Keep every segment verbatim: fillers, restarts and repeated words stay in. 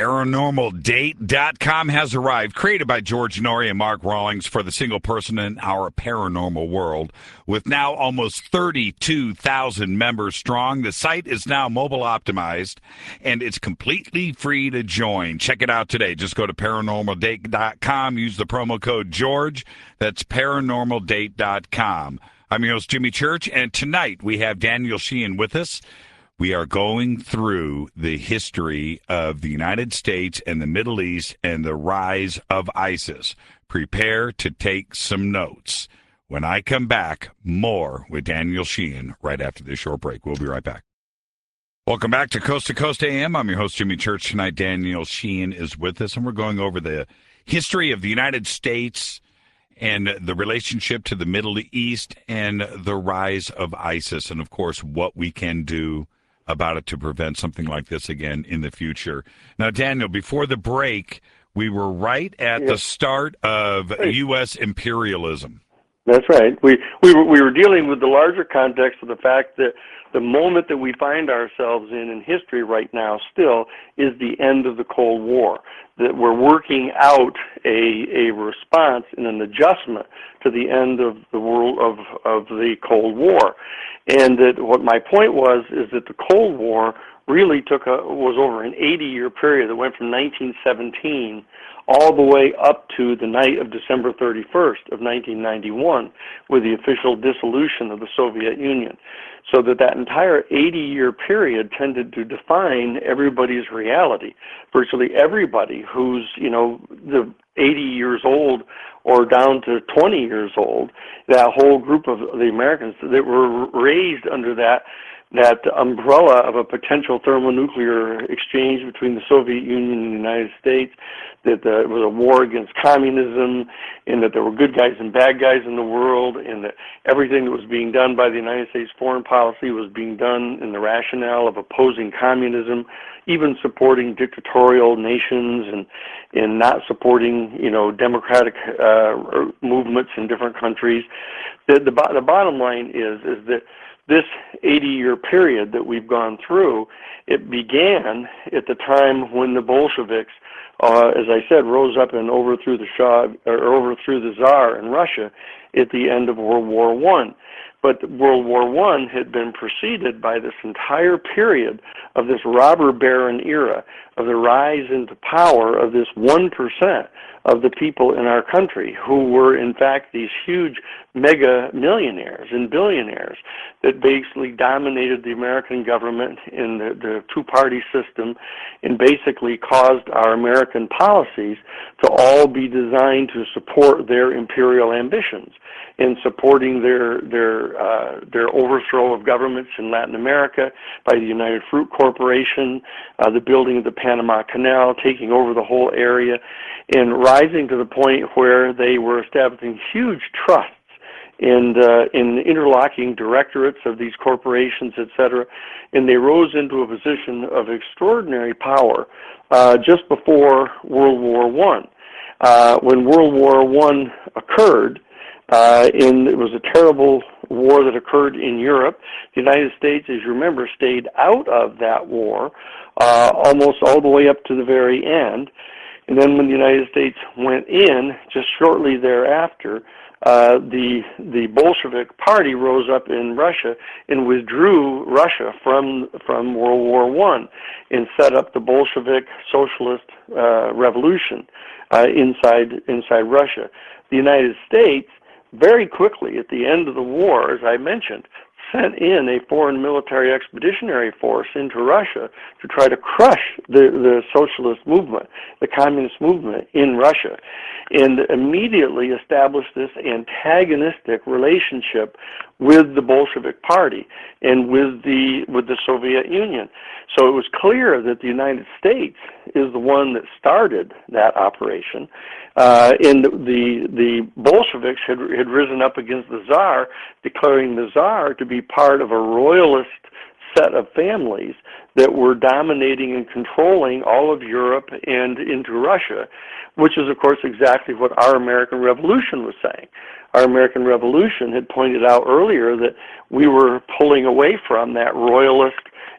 paranormal date dot com has arrived, created by George Norrie and Mark Rawlings for the single person in our paranormal world. With now almost thirty-two thousand members strong, the site is now mobile optimized, and it's completely free to join. Check it out today. Just go to paranormal date dot com, use the promo code George. That's paranormal date dot com. I'm your host, Jimmy Church, and tonight we have Daniel Sheehan with us. We are going through the history of the United States and the Middle East and the rise of ISIS. Prepare to take some notes. When I come back, more with Daniel Sheehan right after this short break. We'll be right back. Welcome back to Coast to Coast A M. I'm your host, Jimmy Church. Tonight, Daniel Sheehan is with us, and we're going over the history of the United States and the relationship to the Middle East and the rise of ISIS, and, of course, what we can do about it to prevent something like this again in the future. Now, Daniel, before the break, we were right at yes. the start of right. U S imperialism. That's right. We we were, we were dealing with the larger context of the fact that the moment that we find ourselves in in history right now still is the end of the Cold War, that we're working out a a response and an adjustment to the end of the world of, of the Cold War. And that what my point was is that the Cold War really took a, was over an eighty-year period that went from nineteen seventeen all the way up to the night of December thirty-first of nineteen ninety-one, with the official dissolution of the Soviet Union. So that that entire eighty-year period tended to define everybody's reality. Virtually everybody who's, you know, the eighty years old or down to twenty years old, that whole group of the Americans that were raised under that that umbrella of a potential thermonuclear exchange between the Soviet Union and the United States, that uh, it was a war against communism, and that there were good guys and bad guys in the world, and that everything that was being done by the United States foreign policy was being done in the rationale of opposing communism, even supporting dictatorial nations and and not supporting, you know, democratic uh, movements in different countries. The, the, the bottom line is is that this eighty-year period that we've gone through, it began at the time when the Bolsheviks, uh, as I said, rose up and overthrew the Shah, or overthrew the Tsar in Russia at the end of World War One. But World War One had been preceded by this entire period of this robber baron era, of the rise into power of this one percent of the people in our country, who were in fact these huge mega millionaires and billionaires that basically dominated the American government in the, the two-party system, and basically caused our American policies to all be designed to support their imperial ambitions, in supporting their their uh, their overthrow of governments in Latin America by the United Fruit Corporation, uh, the building of the Panama Canal, taking over the whole area, and rising to the point where they were establishing huge trusts and uh, in interlocking directorates of these corporations, et cetera, and they rose into a position of extraordinary power uh, just before World War One. Uh, when World War One occurred, Uh, and it was a terrible war that occurred in Europe. The United States, as you remember, stayed out of that war uh, almost all the way up to the very end. And then when the United States went in, just shortly thereafter, uh, the the Bolshevik Party rose up in Russia and withdrew Russia from from World War One and set up the Bolshevik Socialist uh, Revolution uh, inside inside Russia. The United States very quickly, at the end of the war, as I mentioned, sent in a foreign military expeditionary force into Russia to try to crush the, the socialist movement, the communist movement in Russia, and immediately established this antagonistic relationship with the Bolshevik Party and with the with the Soviet Union. So it was clear that the United States is the one that started that operation. Uh, and the the Bolsheviks had had risen up against the Tsar, declaring the Tsar to be part of a royalist set of families that were dominating and controlling all of Europe and into Russia, which is, of course, exactly what our American Revolution was saying. Our American Revolution had pointed out earlier that we were pulling away from that royalist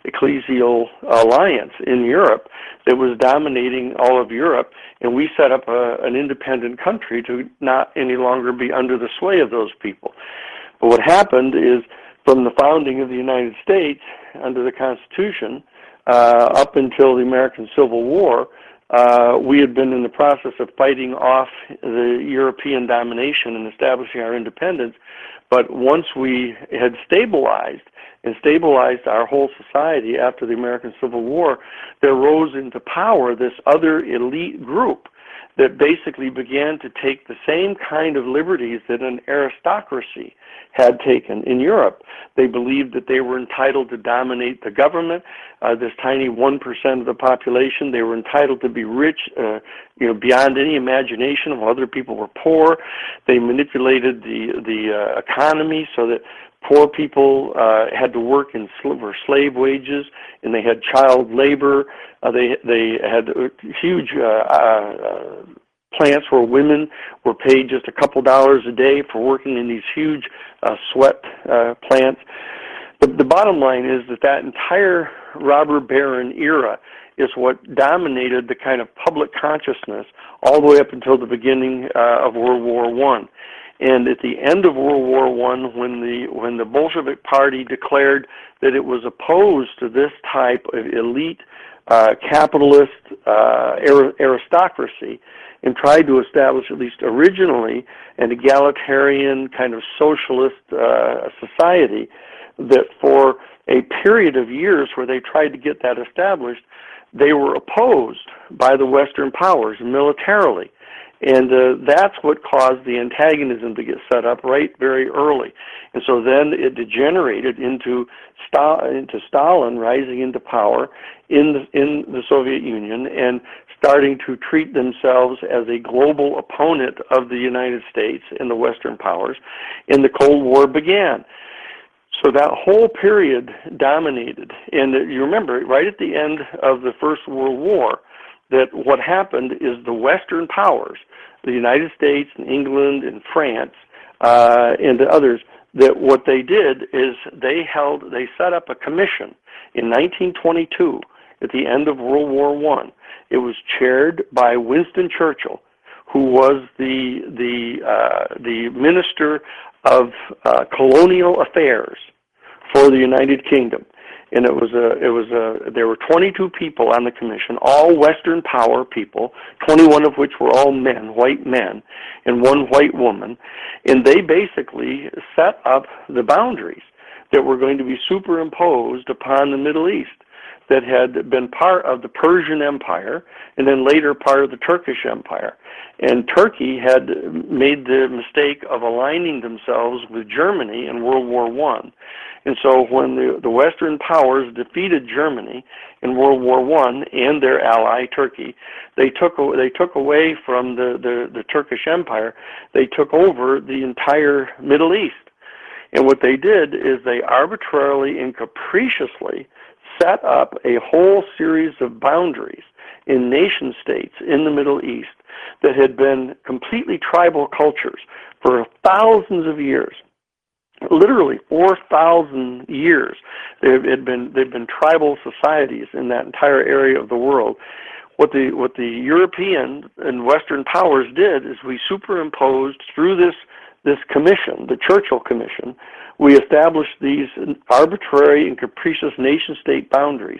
ecclesial alliance in Europe that was dominating all of Europe, and we set up a, an independent country to not any longer be under the sway of those people. But what happened is, from the founding of the United States under the Constitution uh, up until the American Civil War, uh, we had been in the process of fighting off the European domination and establishing our independence. But once we had stabilized and stabilized our whole society after the American Civil War, there rose into power this other elite group that basically began to take the same kind of liberties that an aristocracy had taken in Europe. They believed that they were entitled to dominate the government, uh, this tiny one percent of the population. They were entitled to be rich, uh, you know, beyond any imagination while other people were poor. They manipulated the, the uh, economy so that poor people uh, had to work in sl- for slave wages, and they had child labor. Uh, they they had huge uh, uh, plants where women were paid just a couple dollars a day for working in these huge uh, sweat uh, plants. The, the bottom line is that that entire robber baron era is what dominated the kind of public consciousness all the way up until the beginning uh, of World War One. And at the end of World War One, when the when the Bolshevik Party declared that it was opposed to this type of elite uh, capitalist uh, aristocracy, and tried to establish, at least originally, an egalitarian kind of socialist uh, society, that for a period of years where they tried to get that established, they were opposed by the Western powers militarily. And uh, that's what caused the antagonism to get set up right very early. And so then it degenerated into Sta- into Stalin rising into power in the, in the Soviet Union and starting to treat themselves as a global opponent of the United States and the Western powers, and the Cold War began. So that whole period dominated. And you remember, right at the end of the First World War, that what happened is the Western powers, the United States and England and France uh, and the others, that what they did is they held, they set up a commission in nineteen twenty-two at the end of World War One. It was chaired by Winston Churchill, who was the the uh, the Minister of uh, Colonial Affairs for the United Kingdom. And it was a, it was a, there were twenty-two people on the commission, all Western power people, twenty-one of which were all men, white men, and one white woman. And they basically set up the boundaries that were going to be superimposed upon the Middle East, that had been part of the Persian Empire and then later part of the Turkish Empire. And Turkey had made the mistake of aligning themselves with Germany in World War One. And so when the, the Western powers defeated Germany in World War One and their ally Turkey, they took they took away from the, the, the Turkish Empire, they took over the entire Middle East. And what they did is they arbitrarily and capriciously set up a whole series of boundaries in nation states in the Middle East that had been completely tribal cultures for thousands of years. Literally four thousand years, they've had been they've been tribal societies in that entire area of the world. What the what the European and Western powers did is we superimposed through this this commission, the Churchill Commission, we established these arbitrary and capricious nation-state boundaries,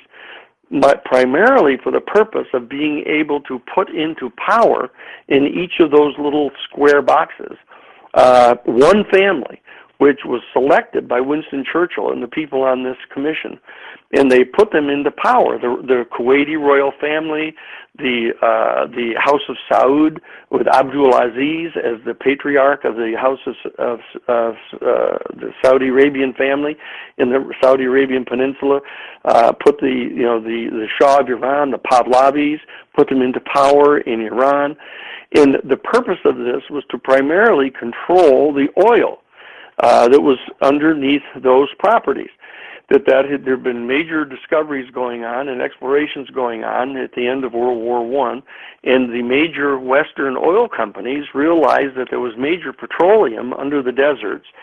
but primarily for the purpose of being able to put into power in each of those little square boxes uh, one family, which was selected by Winston Churchill and the people on this commission. And they put them into power. The, the Kuwaiti royal family, the uh, the House of Saud with Abdul Aziz as the patriarch of the House of, of, of uh, the Saudi Arabian family in the Saudi Arabian Peninsula, uh, put the you know the, the Shah of Iran, the Pahlavis, put them into power in Iran. And the purpose of this was to primarily control the oil Uh, that was underneath those properties. That that had, there had been major discoveries going on and explorations going on at the end of World War One, and the major Western oil companies realized that there was major petroleum under the deserts,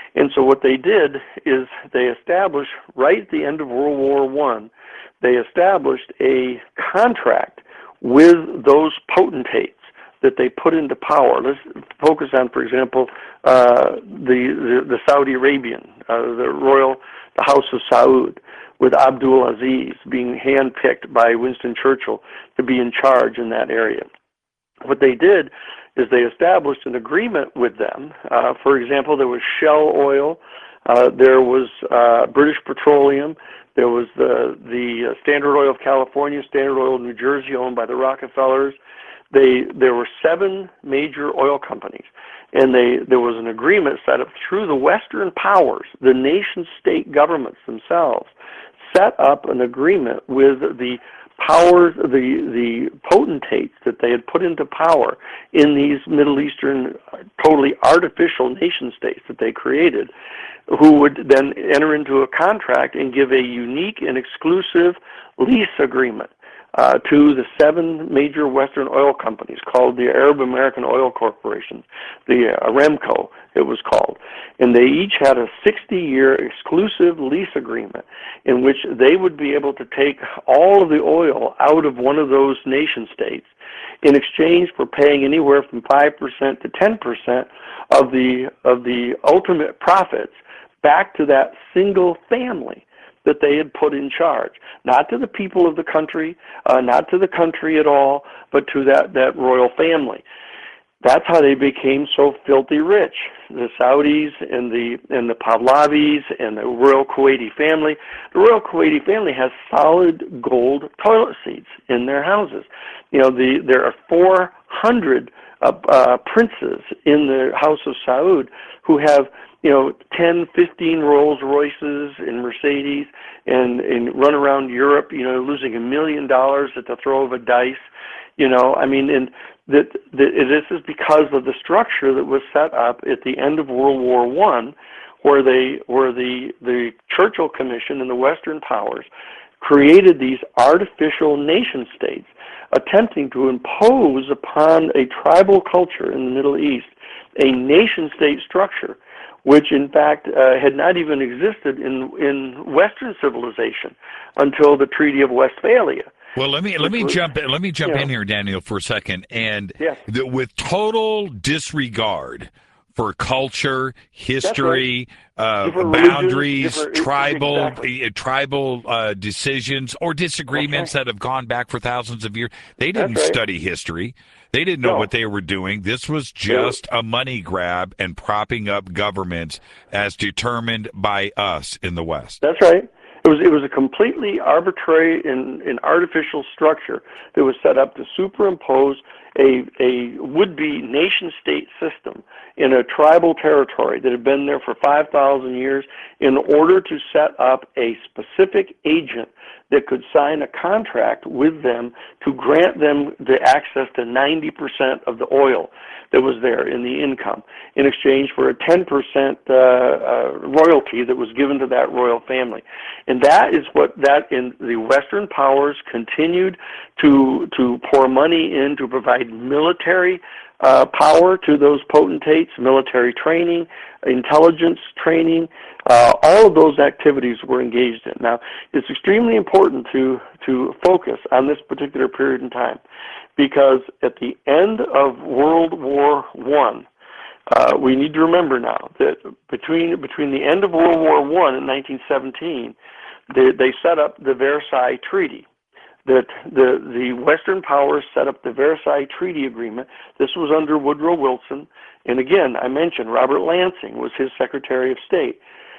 And so what they did is they established, right at the end of World War One, they established a contract with those potentates that they put into power. Let's focus on, for example, uh, the, the the Saudi Arabian, uh, the royal, the House of Saud, with Abdul Aziz being handpicked by Winston Churchill to be in charge in that area. What they did is they established an agreement with them. Uh, for example, there was Shell Oil, uh, there was uh, British Petroleum, there was the the Standard Oil of California, Standard Oil of New Jersey, owned by the Rockefellers. They there were seven major oil companies, and they there was an agreement set up through the Western powers, the nation-state governments themselves, set up an agreement with the powers, the the potentates that they had put into power in these Middle Eastern, totally artificial nation-states that they created, who would then enter into a contract and give a unique and exclusive lease agreement uh, to the seven major Western oil companies called the Arab American Oil Corporation, the Aramco it was called. And they each had a sixty-year exclusive lease agreement in which they would be able to take all of the oil out of one of those nation states in exchange for paying anywhere from five percent to ten percent of the of the ultimate profits back to that single family that they had put in charge, not to the people of the country, uh, not to the country at all, but to that, that royal family. That's how they became so filthy rich. The Saudis and the and the Pahlavis and the Royal Kuwaiti family. The Royal Kuwaiti family has solid gold toilet seats in their houses. You know, the there are four hundred uh, uh, princes in the House of Saud who have, you know, ten, fifteen Rolls Royces and Mercedes, and, and run around Europe, you know, losing a million dollars at the throw of a dice. You know, I mean, and that, that this is because of the structure that was set up at the end of World War One, where they, where the the Churchill Commission and the Western powers created these artificial nation states, attempting to impose upon a tribal culture in the Middle East a nation-state structure, which in fact uh, had not even existed in in Western civilization until the Treaty of Westphalia. Well, let me let me was, jump let me jump you know, in here, Daniel, for a second, and yes. the, with total disregard for culture, history, right. uh, boundaries, different, tribal exactly. uh, tribal uh, decisions or disagreements right. that have gone back for thousands of years. They didn't right. study history. They didn't know no. what they were doing. This was just a money grab and propping up governments as determined by us in the West. That's right. It was it was a completely arbitrary and, and artificial structure that was set up to superimpose a a would-be nation-state system in a tribal territory that had been there for five thousand years in order to set up a specific agent that could sign a contract with them to grant them the access to ninety percent of the oil that was there in the income in exchange for a ten percent uh, uh, royalty that was given to that royal family. And that is what that in the Western powers continued to to pour money in to provide military uh, power to those potentates, military training, intelligence training. Uh, all of those activities were engaged in. Now, it's extremely important to to focus on this particular period in time, because at the end of World War One, uh, we need to remember now that between between the end of World War One in nineteen seventeen, they, they set up the Versailles Treaty. That the the Western powers set up the Versailles Treaty Agreement. This was under Woodrow Wilson, and again, I mentioned Robert Lansing was his Secretary of State.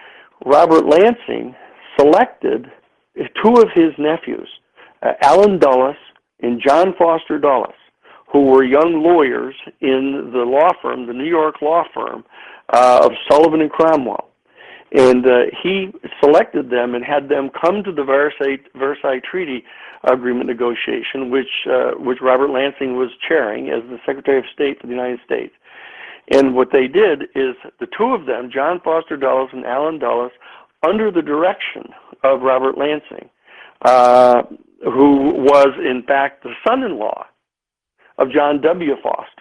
Robert Lansing selected two of his nephews, uh, Allen Dulles and John Foster Dulles, who were young lawyers in the law firm, the New York law firm uh, of Sullivan and Cromwell. And uh, he selected them and had them come to the Versailles, Versailles Treaty Agreement negotiation, which uh, which Robert Lansing was chairing as the Secretary of State for the United States. And what they did is the two of them, John Foster Dulles and Allen Dulles, under the direction of Robert Lansing, uh, who was in fact the son-in-law of John W. Foster,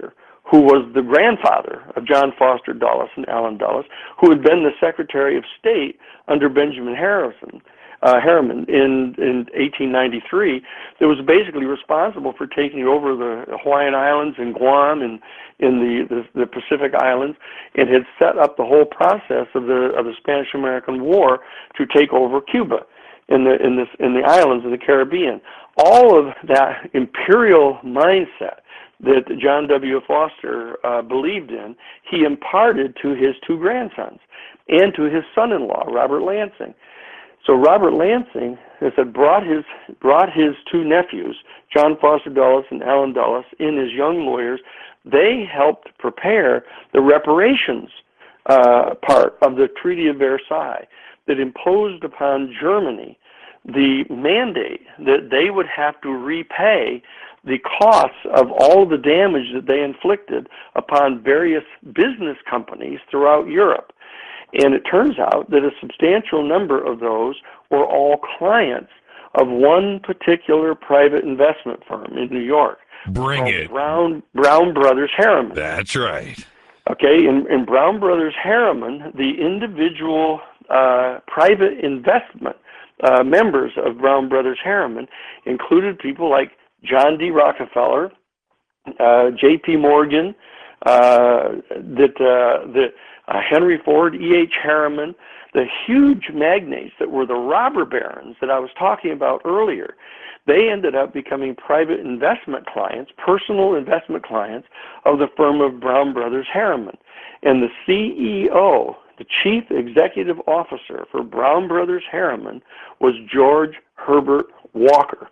who was the grandfather of John Foster Dulles and Allen Dulles, who had been the Secretary of State under Benjamin Harrison. Uh, Harriman in, in eighteen ninety-three, that was basically responsible for taking over the Hawaiian Islands and Guam and in the, the, the Pacific Islands, and had set up the whole process of the of the Spanish-American War to take over Cuba in the in this in the islands of the Caribbean. All of that imperial mindset that John W. Foster uh, believed in, he imparted to his two grandsons and to his son-in-law, Robert Lansing. So Robert Lansing, as I said, brought his brought his two nephews, John Foster Dulles and Allen Dulles, in as young lawyers. They helped prepare the reparations uh, part of the Treaty of Versailles that imposed upon Germany the mandate that they would have to repay the costs of all the damage that they inflicted upon various business companies throughout Europe. And it turns out that a substantial number of those were all clients of one particular private investment firm in New York. Bring it. Brown, Brown Brothers Harriman. That's right. Okay, in, in Brown Brothers Harriman, the individual uh, private investment uh, members of Brown Brothers Harriman included people like John D. Rockefeller, uh, J P. Morgan, uh, that uh, that uh, Henry Ford, E H. Harriman, the huge magnates that were the robber barons that I was talking about earlier. They ended up becoming private investment clients, personal investment clients of the firm of Brown Brothers Harriman. And the C E O, the chief executive officer for Brown Brothers Harriman, was George Herbert Walker.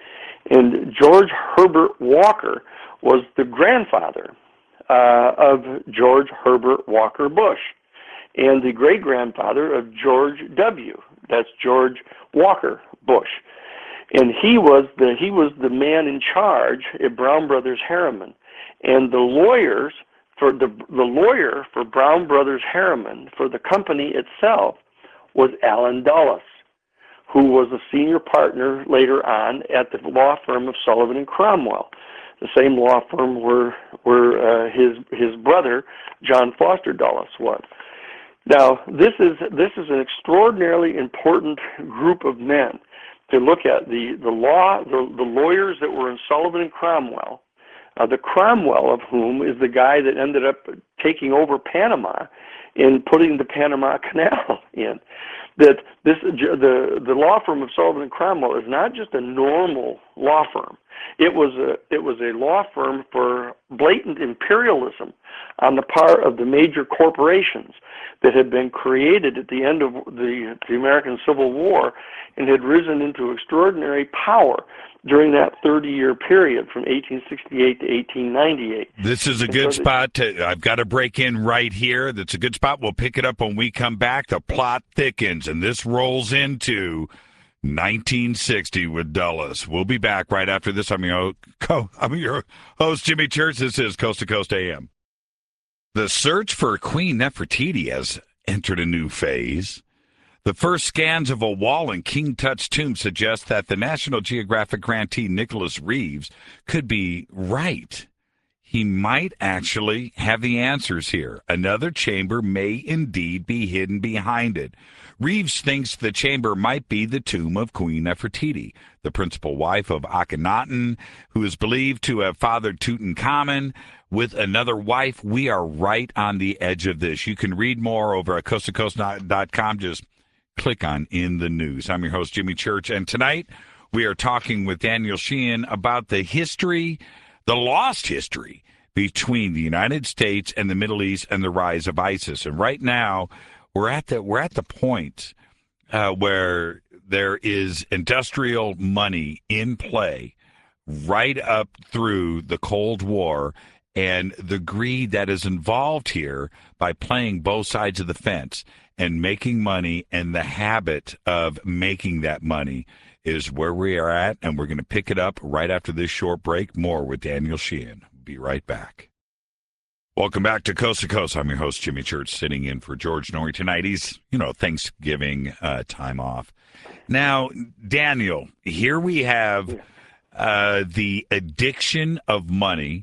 And George Herbert Walker was the grandfather uh, of George Herbert Walker Bush and the great-grandfather of George W. That's George Walker Bush. And he was the he was the man in charge at Brown Brothers Harriman. And the lawyers for the the lawyer for Brown Brothers Harriman for the company itself was Allen Dulles, who was a senior partner later on at the law firm of Sullivan and Cromwell, the same law firm where where uh, his his brother John Foster Dulles was. Now, this is this is an extraordinarily important group of men to look at. The the law the, the lawyers that were in Sullivan and Cromwell, uh, the Cromwell of whom is the guy that ended up taking over Panama and putting the Panama Canal in. That this the the law firm of Sullivan and Cromwell is not just a normal law firm. It was a it was a law firm for blatant imperialism on the part of the major corporations that had been created at the end of the, the American Civil War and had risen into extraordinary power during that thirty-year period from eighteen sixty-eight to eighteen ninety-eight. This is a good so spot to, I've got to break in right here. That's a good spot. We'll pick it up when we come back. The plot thickens, and this rolls into nineteen sixty with Dulles. We'll be back right after this. I'm your, I'm your host, Jimmy Church. This is Coast to Coast A M. The search for Queen Nefertiti has entered a new phase. The first scans of a wall in King Tut's tomb suggest that the National Geographic grantee Nicholas Reeves could be right. He might actually have the answers here. Another chamber may indeed be hidden behind it. Reeves thinks the chamber might be the tomb of Queen Nefertiti, the principal wife of Akhenaten, who is believed to have fathered Tutankhamun with another wife. We are right on the edge of this. You can read more over at coast to coast dot com. Just click on In the News. I'm your host, Jimmy Church, and tonight we are talking with Daniel Sheehan about the history, the lost history, between the United States and the Middle East and the rise of ISIS. And right now, we're at the we're at the point uh, where there is industrial money in play right up through the Cold War, and the greed that is involved here by playing both sides of the fence and making money, and the habit of making that money is where we are at, and we're going to pick it up right after this short break. More with Daniel Sheehan. Be right back. Welcome back to Coast to Coast. I'm your host, Jimmy Church, sitting in for George Noory tonight. He's, you know, Thanksgiving uh, time off. Now, Daniel, here we have uh, the addiction of money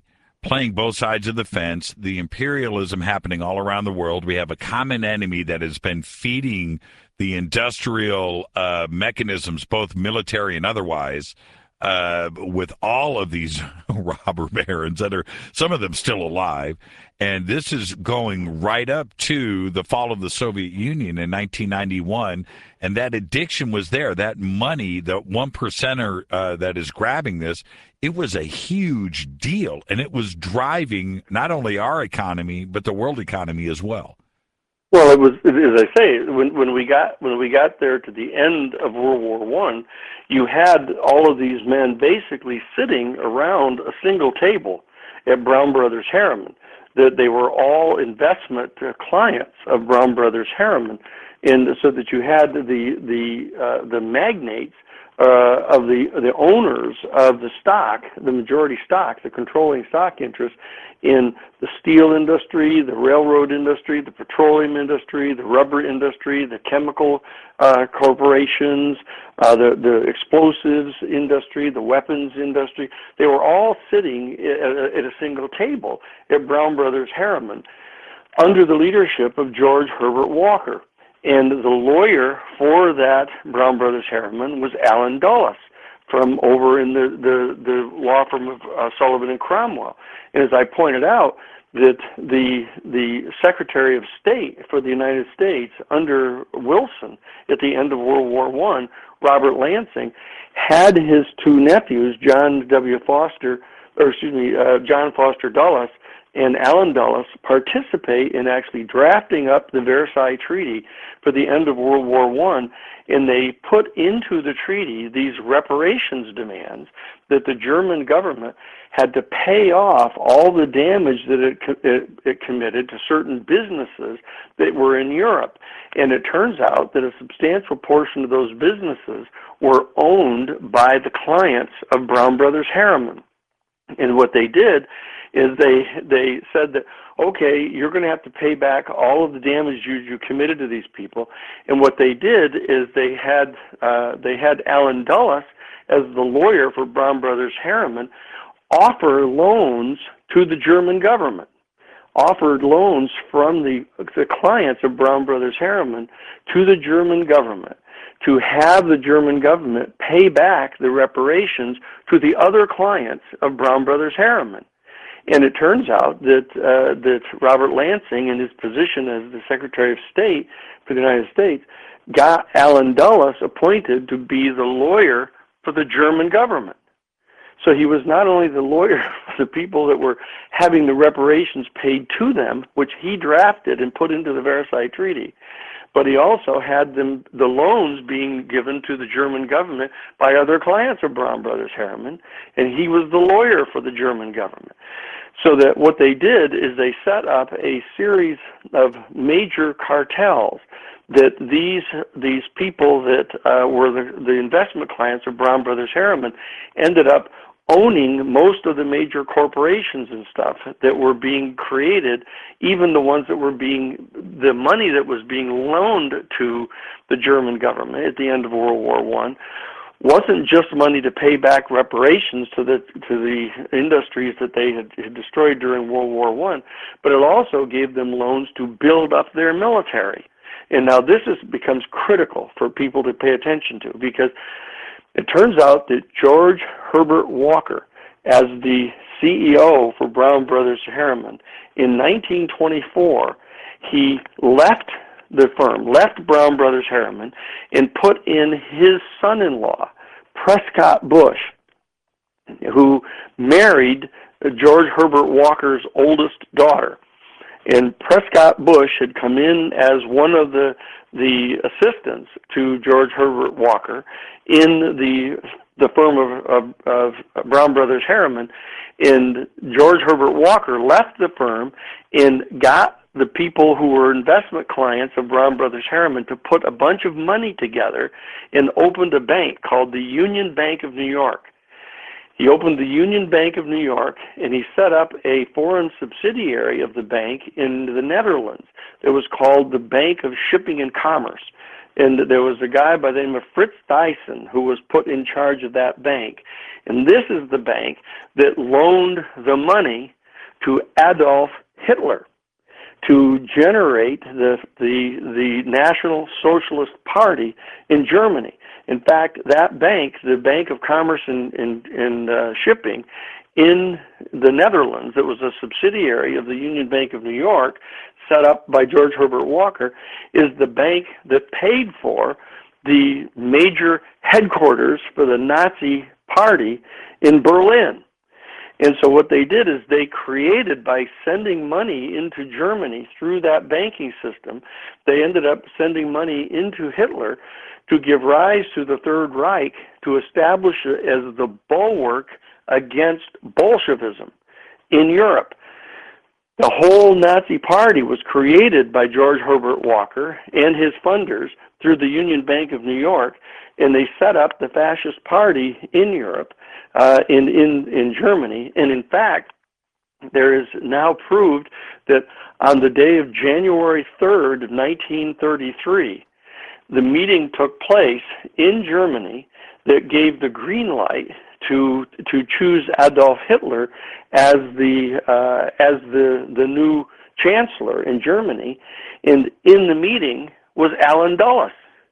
playing both sides of the fence, the imperialism happening all around the world. We have a common enemy that has been feeding the industrial uh, mechanisms, both military and otherwise, uh, with all of these robber barons that are, some of them still alive. And this is going right up to the fall of the Soviet Union in nineteen ninety-one. And that addiction was there. That money, the one percenter uh, that is grabbing this, it was a huge deal. And it was driving not only our economy, but the world economy as well. Well, it was, as I say, when, when we got when we got there to the end of World War One, you had all of these men basically sitting around a single table at Brown Brothers Harriman. That they were all investment uh, clients of Brown Brothers Harriman, and so that you had the the uh, the magnates uh, of the the owners of the stock, the majority stock, the controlling stock interest in the steel industry, the railroad industry, the petroleum industry, the rubber industry, the chemical uh, corporations, uh, the, the explosives industry, the weapons industry. They were all sitting at a, at a single table at Brown Brothers Harriman under the leadership of George Herbert Walker. And the lawyer for that Brown Brothers Harriman was Allen Dulles from over in the, the, the law firm of uh, Sullivan and Cromwell. And as I pointed out, that the the Secretary of State for the United States under Wilson at the end of World War One, Robert Lansing, had his two nephews, John W. Foster, or excuse me, uh, John Foster Dulles and Allen Dulles, participate in actually drafting up the Versailles Treaty for the end of World War One, and they put into the treaty these reparations demands that the German government had to pay off all the damage that it, it, it committed to certain businesses that were in Europe. And it turns out that a substantial portion of those businesses were owned by the clients of Brown Brothers Harriman. And what they did is they they said that, okay, you're going to have to pay back all of the damage you, you committed to these people. And what they did is they had uh, they had Allen Dulles as the lawyer for Brown Brothers Harriman offer loans to the German government, offered loans from the, the clients of Brown Brothers Harriman to the German government to have the German government pay back the reparations to the other clients of Brown Brothers Harriman. And it turns out that uh, that Robert Lansing, in his position as the Secretary of State for the United States, got Allen Dulles appointed to be the lawyer for the German government. So he was not only the lawyer for the people that were having the reparations paid to them, which he drafted and put into the Versailles Treaty, but he also had them the loans being given to the German government by other clients of Brown Brothers Harriman, and he was the lawyer for the German government. So that what they did is they set up a series of major cartels that these these people that uh, were the, the investment clients of Brown Brothers Harriman ended up owning most of the major corporations and stuff that were being created, even the ones that were being, the money that was being loaned to the German government at the end of World War One wasn't just money to pay back reparations to the to the industries that they had, had destroyed during World War One, but it also gave them loans to build up their military. And now this is, becomes critical for people to pay attention to, because it turns out that George Herbert Walker, as the C E O for Brown Brothers Harriman, in nineteen twenty-four, he left the firm, left Brown Brothers Harriman, and put in his son-in-law, Prescott Bush, who married George Herbert Walker's oldest daughter. And Prescott Bush had come in as one of the the assistants to George Herbert Walker in the the firm of, of, of Brown Brothers Harriman. And George Herbert Walker left the firm and got the people who were investment clients of Brown Brothers Harriman to put a bunch of money together and opened a bank called the Union Bank of New York. He opened the Union Bank of New York, and he set up a foreign subsidiary of the bank in the Netherlands. It was called the Bank of Shipping and Commerce. And there was a guy by the name of Fritz Dyson who was put in charge of that bank. And this is the bank that loaned the money to Adolf Hitler to generate the, the, the National Socialist Party in Germany. In fact, that bank, the Bank of Commerce and, and, and uh, Shipping in the Netherlands, that was a subsidiary of the Union Bank of New York, set up by George Herbert Walker, is the bank that paid for the major headquarters for the Nazi Party in Berlin. And so what they did is they created, by sending money into Germany through that banking system, they ended up sending money into Hitler to give rise to the Third Reich, to establish it as the bulwark against Bolshevism in Europe. The whole Nazi Party was created by George Herbert Walker and his funders through the Union Bank of New York, and they set up the Fascist Party in Europe, uh, in, in, in Germany. And in fact, there is now proved that on the day of January third of nineteen thirty-three, the meeting took place in Germany that gave the green light to to choose Adolf Hitler as the uh, as the the new chancellor in Germany. And in the meeting was Allen Dulles,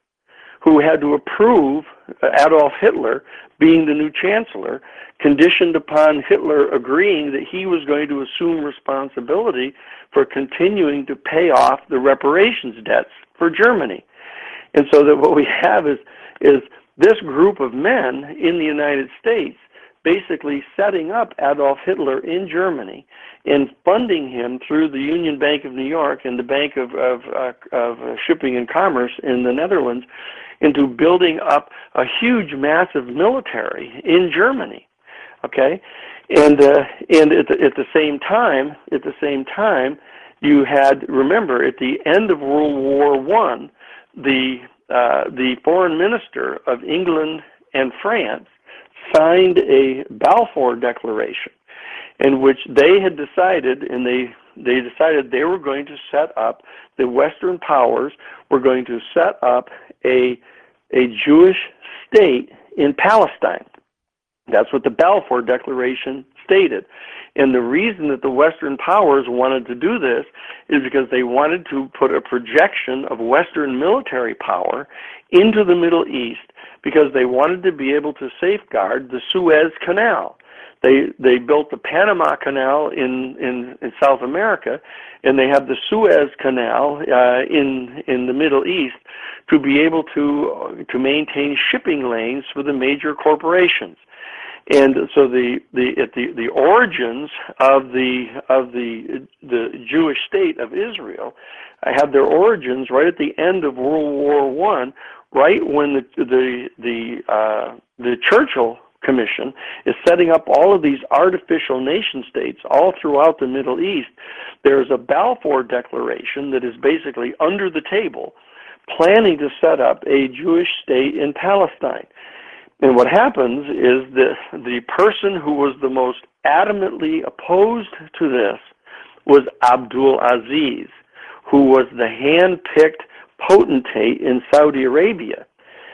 who had to approve Adolf Hitler being the new chancellor, conditioned upon Hitler agreeing that he was going to assume responsibility for continuing to pay off the reparations debts for Germany. And so that what we have is is this group of men in the United States basically setting up Adolf Hitler in Germany and funding him through the Union Bank of New York and the Bank of, of, uh, of Shipping and Commerce in the Netherlands into building up a huge, massive military in Germany. Okay, and uh, and at the, at the same time, at the same time, you had, remember, at the end of World War One, the uh, the foreign minister of England and France signed a Balfour Declaration, in which they had decided, and they they decided they were going to set up, the Western powers were going to set up a a Jewish state in Palestine. That's what the Balfour Declaration stated. And the reason that the Western powers wanted to do this is because they wanted to put a projection of Western military power into the Middle East, because they wanted to be able to safeguard the Suez Canal. They they built the Panama Canal in, in, in South America, and they have the Suez Canal uh, in in the Middle East to be able to to maintain shipping lanes for the major corporations. And so the the at the, the origins of the of the the Jewish state of Israel have their origins right at the end of World War One, right when the the the uh, the Churchill Commission is setting up all of these artificial nation states all throughout the Middle East. There's a Balfour Declaration that is basically under the table, planning to set up a Jewish state in Palestine. And what happens is that the person who was the most adamantly opposed to this was Abdul Aziz, who was the hand-picked potentate in Saudi Arabia.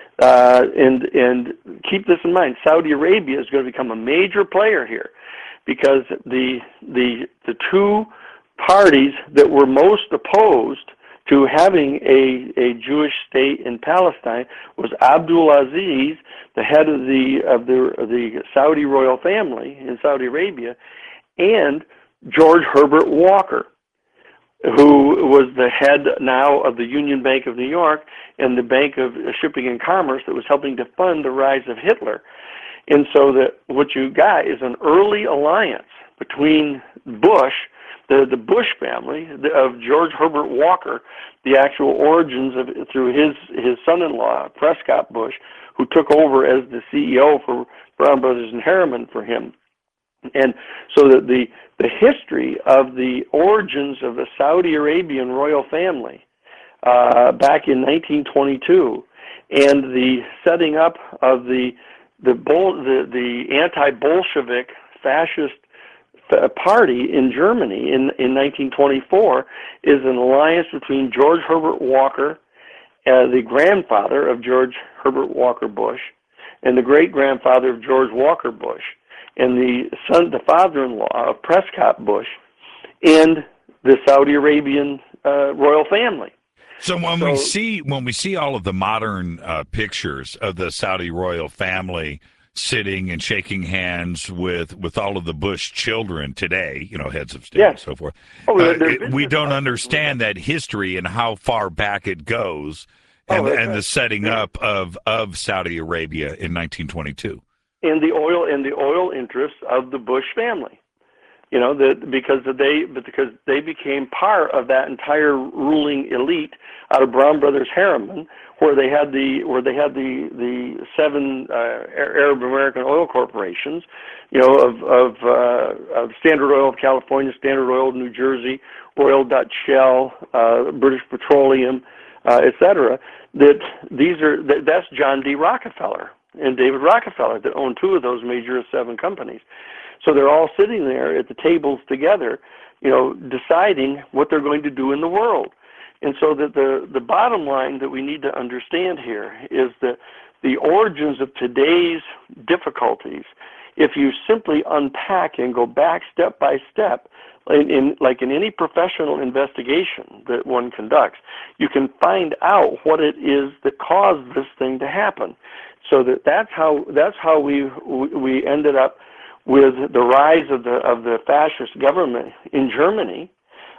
Uh, and and keep this in mind, Saudi Arabia is going to become a major player here, because the the the two parties that were most opposed to having a, a Jewish state in Palestine was Abdul Aziz, the head of the of the of the Saudi royal family in Saudi Arabia, and George Herbert Walker, who was the head now of the Union Bank of New York and the Bank of Shipping and Commerce that was helping to fund the rise of Hitler. And so that what you got is an early alliance between Bush, the, the Bush family of George Herbert Walker, the actual origins of it through his, his son-in-law, Prescott Bush, who took over as the C E O for Brown Brothers and Harriman for him. And so that the, the history of the origins of the Saudi Arabian royal family uh, back in nineteen twenty-two, and the setting up of the the, Bol- the, the anti-Bolshevik fascist party in Germany in, in nineteen twenty-four is an alliance between George Herbert Walker, uh, the grandfather of George Herbert Walker Bush, and the great-grandfather of George Walker Bush, and the son, the father-in-law of Prescott Bush, and the Saudi Arabian uh, royal family. So when So- we see when we see all of the modern uh, pictures of the Saudi royal family sitting and shaking hands with with all of the Bush children today, you know, heads of state Yeah. and so forth, Oh, uh, they're it- we business don't partners. understand that history and how far back it goes, Oh, and, that's and the right. setting up of, of Saudi Arabia in nineteen twenty-two. And the oil and the oil interests of the Bush family. You know, that because they because they became part of that entire ruling elite out of Brown Brothers Harriman, where they had the where they had the the seven uh, Arab American oil corporations, you know, of of, uh, of Standard Oil of California, Standard Oil of New Jersey, Royal Dutch Shell, uh, British Petroleum, uh, et cetera. That these are that, that's John D. Rockefeller and David Rockefeller that own two of those major seven companies. So they're all sitting there at the tables together, you know, deciding what they're going to do in the world. And so that the, the bottom line that we need to understand here is that the origins of today's difficulties, if you simply unpack and go back step by step, in, in like in any professional investigation that one conducts, you can find out what it is that caused this thing to happen. So that that's how that's how we we ended up with the rise of the of the fascist government in Germany,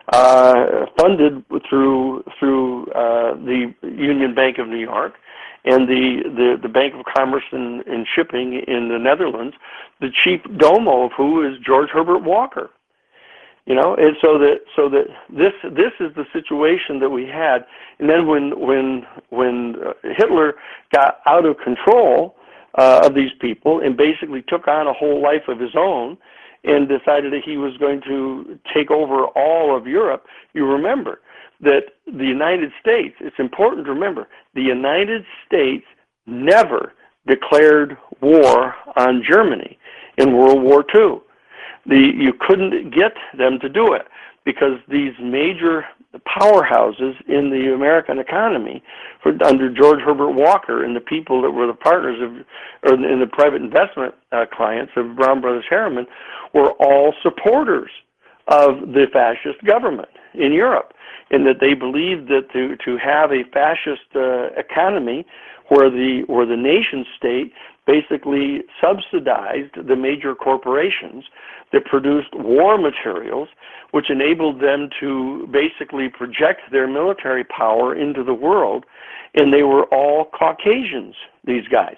uh, funded through through uh, the Union Bank of New York and the, the, the Bank of Commerce and, and Shipping in the Netherlands, the chief domo of who is George Herbert Walker. You know, and so that so that this this is the situation that we had, and then when when when Hitler got out of control uh, of these people and basically took on a whole life of his own, and decided that he was going to take over all of Europe. You remember that the United States. It's important to remember the United States never declared war on Germany in World War Two. The, you couldn't get them to do it because these major powerhouses in the American economy, for, under George Herbert Walker and the people that were the partners of, or in the private investment uh, clients of Brown Brothers Harriman, were all supporters of the fascist government in Europe, and that they believed that to to have a fascist uh, economy where the where the nation state basically subsidized the major corporations that produced war materials, which enabled them to basically project their military power into the world. And they were all Caucasians, these guys.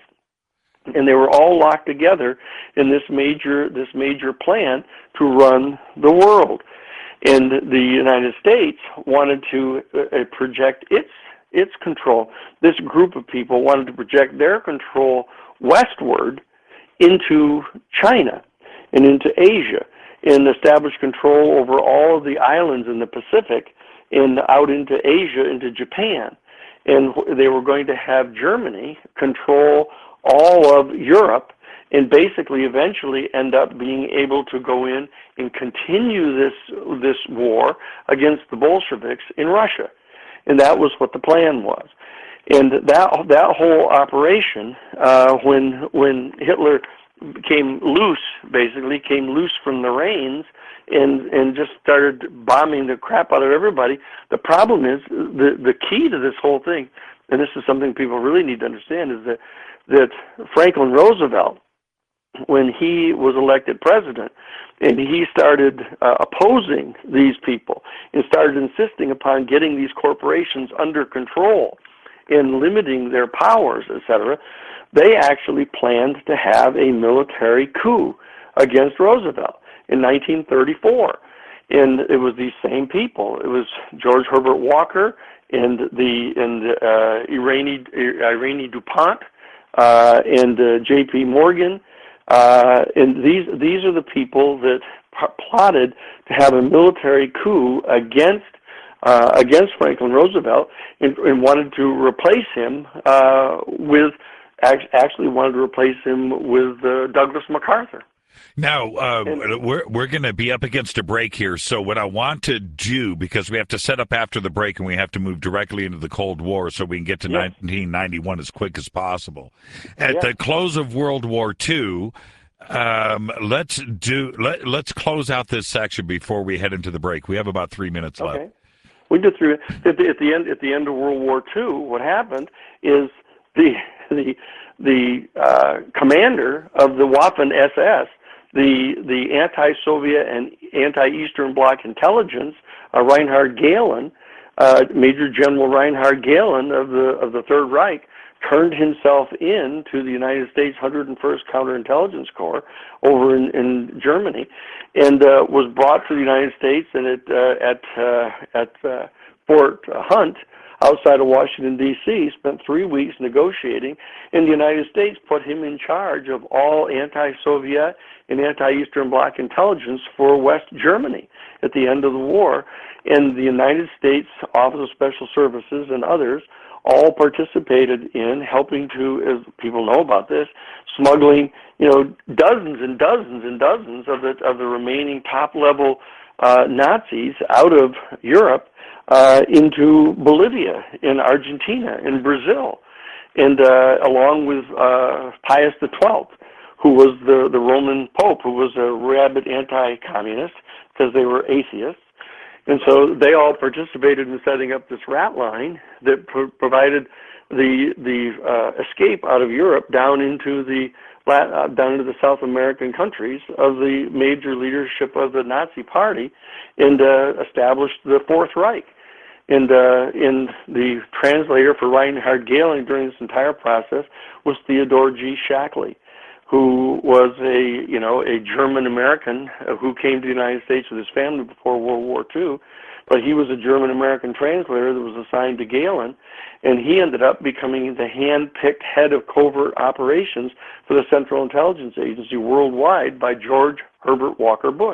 And they were all locked together in this major this major plan to run the world. And the United States wanted to uh, project its its control. This group of people wanted to project their control westward into China and into Asia and establish control over all of the islands in the Pacific and out into Asia, into Japan. And they were going to have Germany control all of Europe and basically eventually end up being able to go in and continue this this war against the Bolsheviks in Russia. And that was what the plan was. And that that whole operation, uh, when when Hitler came loose, basically came loose from the reins, and and just started bombing the crap out of everybody. The problem is the the key to this whole thing, and this is something people really need to understand, is that that Franklin Roosevelt, when he was elected president, and he started uh, opposing these people and started insisting upon getting these corporations under control and limiting their powers, et cetera, they actually planned to have a military coup against Roosevelt in nineteen thirty-four. And it was these same people. It was George Herbert Walker and the and uh, Irene, Irene DuPont uh, and uh, J P Morgan. Uh, and these these are the people that p- plotted to have a military coup against uh, against Franklin Roosevelt and, and wanted to replace him uh, with actually wanted to replace him with uh, Douglas MacArthur. Now, uh, And- we're we're going to be up against a break here. So what I want to do, because we have to set up after the break and we have to move directly into the Cold War so we can get to Yeah. nineteen ninety-one as quick as possible. At Yeah. the close of World War Two, Um, let's do let, let's close out this section before we head into the break. We have about three minutes left. Okay. We did through at the, at the end at the end of World War Two. What happened is the the the uh, commander of the Waffen S S, the the anti-Soviet and anti-Eastern Bloc intelligence, uh, Reinhard Gehlen, uh, Major General Reinhard Gehlen of the of the Third Reich, turned himself in to the United States one hundred first Counterintelligence Corps over in, in Germany, and uh, was brought to the United States and at uh, at uh, at uh, Fort Hunt outside of Washington, D C, spent three weeks negotiating, and the United States put him in charge of all anti-Soviet and anti-Eastern Bloc intelligence for West Germany at the end of the war. And the United States Office of Special Services and others all participated in helping to, as people know about this, smuggling, you know, dozens and dozens and dozens of the of the remaining top-level uh, Nazis out of Europe uh, into Bolivia, in Argentina, in Brazil, and uh, along with uh, Pius the Twelfth, who was the, the Roman Pope, who was a rabid anti-communist because they were atheists. And so they all participated in setting up this rat line that pro- provided the the uh, escape out of Europe down into the uh, down into the South American countries of the major leadership of the Nazi Party, and uh, established the Fourth Reich. And uh, in the translator for Reinhard Gehlen during this entire process was Theodore G. Shackley, who was a, you know, a German American who came to the United States with his family before World War Two, but he was a German American translator that was assigned to Gehlen, and he ended up becoming the hand-picked head of covert operations for the Central Intelligence Agency worldwide by George Herbert Walker Bush.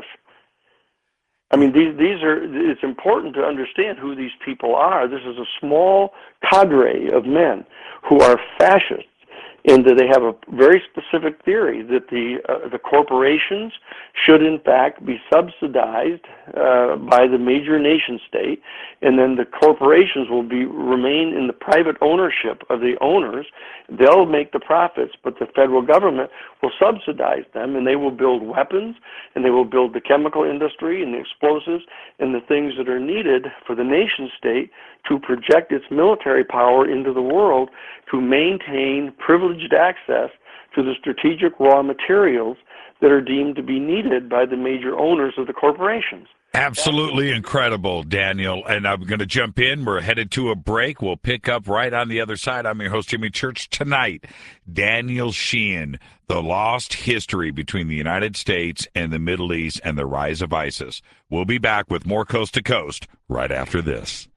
I mean, these these are. It's important to understand who these people are. This is a small cadre of men who are fascists, and that they have a very specific theory that the uh, the corporations should in fact be subsidized uh, by the major nation state, and then the corporations will be remain in the private ownership of the owners. They'll make the profits, but the federal government will subsidize them, and they will build weapons, and they will build the chemical industry and the explosives and the things that are needed for the nation state to project its military power into the world to maintain privileged access to the strategic raw materials that are deemed to be needed by the major owners of the corporations. Absolutely incredible, Daniel. And I'm going to jump in. We're headed to a break. We'll pick up right on the other side. I'm your host, Jimmy Church. Tonight, Daniel Sheehan, The Lost History Between the United States and the Middle East and the Rise of ISIS. We'll be back with more Coast to Coast right after this.